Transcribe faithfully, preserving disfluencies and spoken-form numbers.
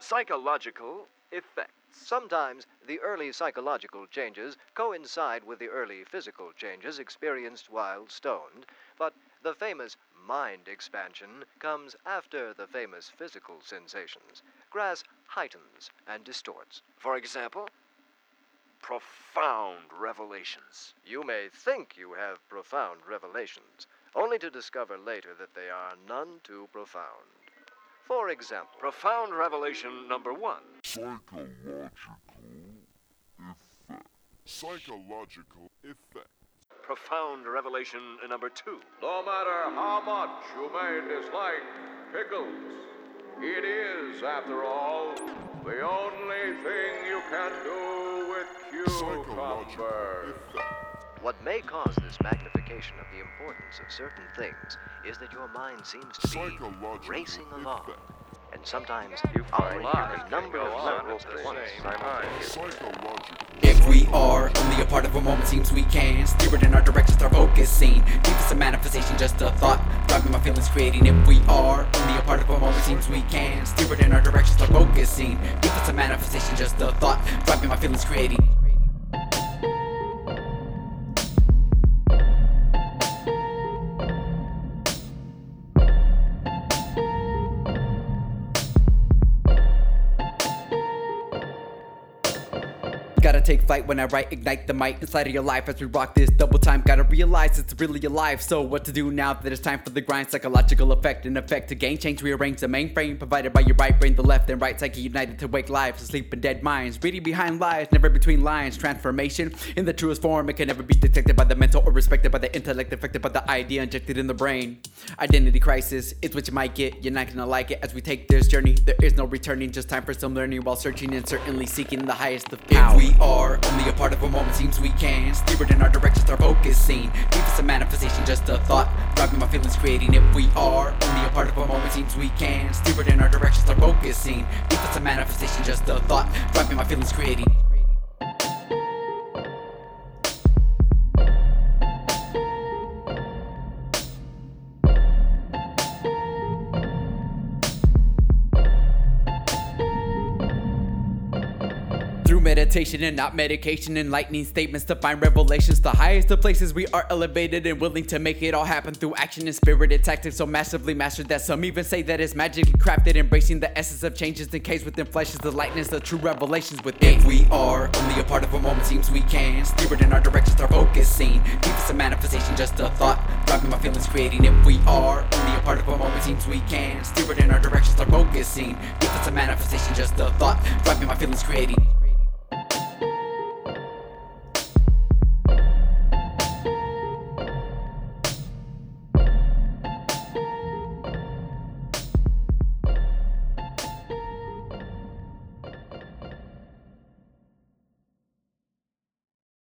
Psychological effects. Sometimes the early psychological changes coincide with the early physical changes experienced while stoned, but the famous mind expansion comes after the famous physical sensations. Grass heightens and distorts. For example, profound revelations. You may think you have profound revelations, only to discover later that they are none too profound. For example, profound revelation number one. Psychological effect. Psychological effect. Profound revelation number two. No matter how much you may dislike pickles, it is, after all, the only thing you can do with cucumbers. What may cause this magnification of the importance of certain things is that your mind seems to be racing along, and sometimes you find a number of levels at once. If we are only a part of a moment, seems we can steer it in our direction, start focusing. Deep is a manifestation, just a thought, driving my feelings, creating. If we are only a part of a moment, seems we can steer it in our direction, start focusing. Deep is a manifestation, just a thought, driving my feelings, creating. Gotta take flight when I write, ignite the mic inside of your life as we rock this double time. Gotta realize it's really alive, so what to do now that it's time for the grind? Psychological effect and effect to gain change, rearrange the mainframe provided by your right brain, the left and right psyche united to wake lives, asleep in dead minds, reading behind lies, never between lines. Transformation in the truest form, it can never be detected by the mental or respected by the intellect, affected by the idea injected in the brain. Identity crisis, it's what you might get, you're not gonna like it as we take this journey. There is no returning, just time for some learning while searching and certainly seeking the highest of power. If we are only a part of a moment, seems we can steer it in our direction, start focusing. Deep is a manifestation, just a thought, driving my feelings, creating. If we are only a part of a moment, seems we can steer it in our direction, start focusing. Deep is a manifestation, just a thought, driving my feelings, creating. Meditation and not medication, enlightening statements to find revelations. The highest of places we are elevated and willing to make it all happen through action and spirited tactics, so massively mastered that some even say that it's magically crafted. Embracing the essence of changes encased within flesh is the lightness of true revelations within. If we are only a part of a moment, seems we can steer it in our direction, start focusing. Deep is a manifestation, just a thought, driving my feelings, creating. If we are only a part of a moment, seems we can steer it in our direction, start focusing. Deep is a manifestation, just a thought, driving my feelings, creating.